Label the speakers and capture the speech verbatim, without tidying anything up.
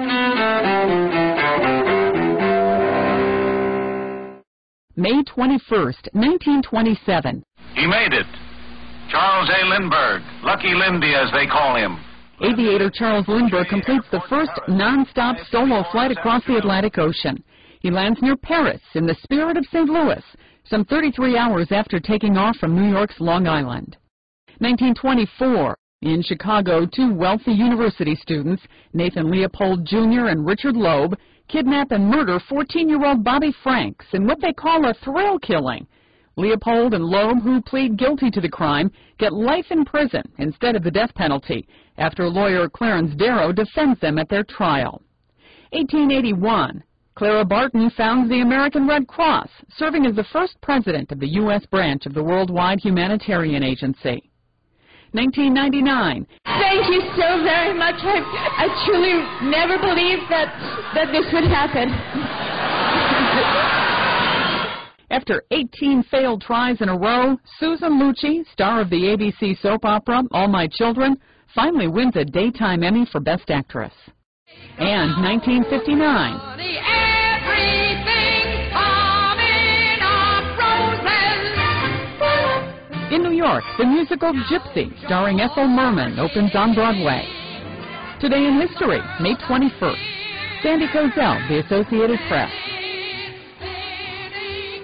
Speaker 1: May twenty-first, nineteen twenty-seven.
Speaker 2: He made it. Charles A. Lindbergh, Lucky Lindy as they call him.
Speaker 1: Aviator Charles Lindbergh completes the first non-stop solo flight across the Atlantic Ocean. He lands near Paris in the spirit of Saint Louis, some thirty-three hours after taking off from New York's Long Island. nineteen twenty-four. In Chicago, two wealthy university students, Nathan Leopold Junior and Richard Loeb, kidnap and murder fourteen-year-old Bobby Franks in what they call a thrill killing. Leopold and Loeb, who plead guilty to the crime, get life in prison instead of the death penalty after lawyer Clarence Darrow defends them at their trial. eighteen eighty-one. Clara Barton founds the American Red Cross, serving as the first president of the U S branch of the Worldwide Humanitarian Agency. nineteen ninety-nine.
Speaker 3: Thank you so very much. I, I truly never believed that, that this would happen.
Speaker 1: After eighteen failed tries in a row, Susan Lucci, star of the A B C soap opera All My Children, finally wins a Daytime Emmy for Best Actress. And nineteen fifty-nine. In New York, the musical Gypsy, starring Ethel Merman, opens on Broadway. Today in history, May twenty-first. Sandy Kozel, The Associated Press.